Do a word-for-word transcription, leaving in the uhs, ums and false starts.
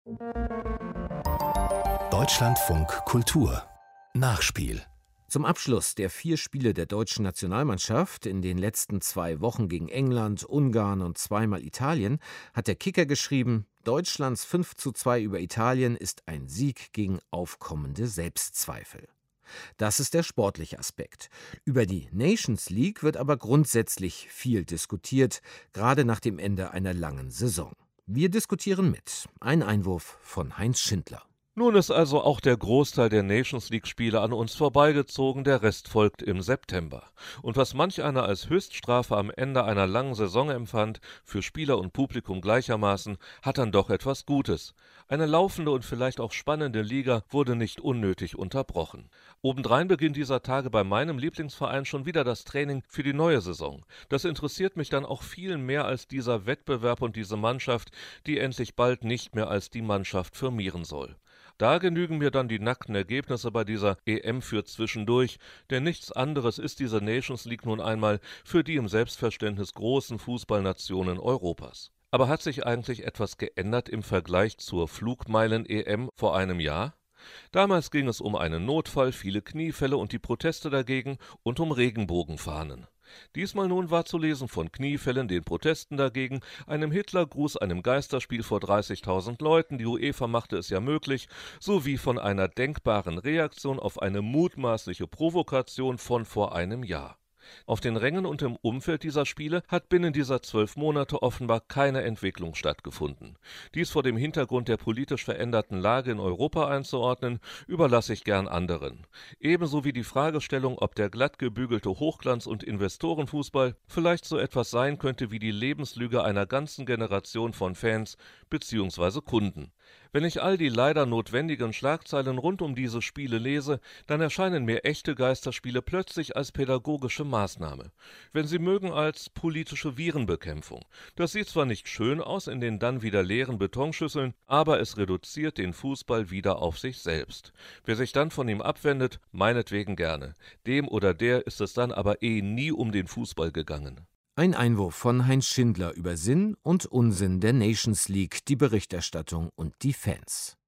Deutschlandfunk Kultur Nachspiel. Zum Abschluss der vier Spiele der deutschen Nationalmannschaft in den letzten zwei Wochen gegen England, Ungarn und zweimal Italien hat der Kicker geschrieben: Deutschlands fünf zu zwei über Italien ist ein Sieg gegen aufkommende Selbstzweifel. Das ist der sportliche Aspekt. Über die Nations League wird aber grundsätzlich viel diskutiert, gerade nach dem Ende einer langen Saison. Wir diskutieren mit. Ein Einwurf von Heinz Schindler. Nun ist also auch der Großteil der Nations-League-Spiele an uns vorbeigezogen, der Rest folgt im September. Und was manch einer als Höchststrafe am Ende einer langen Saison empfand, für Spieler und Publikum gleichermaßen, hat dann doch etwas Gutes. Eine laufende und vielleicht auch spannende Liga wurde nicht unnötig unterbrochen. Obendrein beginnt dieser Tage bei meinem Lieblingsverein schon wieder das Training für die neue Saison. Das interessiert mich dann auch viel mehr als dieser Wettbewerb und diese Mannschaft, die endlich bald nicht mehr als die Mannschaft firmieren soll. Da genügen mir dann die nackten Ergebnisse bei dieser E M für zwischendurch, denn nichts anderes ist diese Nations League nun einmal für die im Selbstverständnis großen Fußballnationen Europas. Aber hat sich eigentlich etwas geändert im Vergleich zur Flugmeilen-E M vor einem Jahr? Damals ging es um einen Notfall, viele Kniefälle und die Proteste dagegen und um Regenbogenfahnen. Diesmal nun war zu lesen von Kniefällen, den Protesten dagegen, einem Hitlergruß, einem Geisterspiel vor dreißigtausend Leuten, die UEFA machte es ja möglich, sowie von einer denkbaren Reaktion auf eine mutmaßliche Provokation von vor einem Jahr. Auf den Rängen und im Umfeld dieser Spiele hat binnen dieser zwölf Monate offenbar keine Entwicklung stattgefunden. Dies vor dem Hintergrund der politisch veränderten Lage in Europa einzuordnen, überlasse ich gern anderen. Ebenso wie die Fragestellung, ob der glatt gebügelte Hochglanz- und Investorenfußball vielleicht so etwas sein könnte wie die Lebenslüge einer ganzen Generation von Fans bzw. Kunden. Wenn ich all die leider notwendigen Schlagzeilen rund um diese Spiele lese, dann erscheinen mir echte Geisterspiele plötzlich als pädagogische Maßnahme. Wenn Sie mögen, als politische Virenbekämpfung. Das sieht zwar nicht schön aus in den dann wieder leeren Betonschüsseln, aber es reduziert den Fußball wieder auf sich selbst. Wer sich dann von ihm abwendet, meinetwegen gerne. Dem oder der ist es dann aber eh nie um den Fußball gegangen. Ein Einwurf von Heinz Schindler über Sinn und Unsinn der Nations League, die Berichterstattung und die Fans.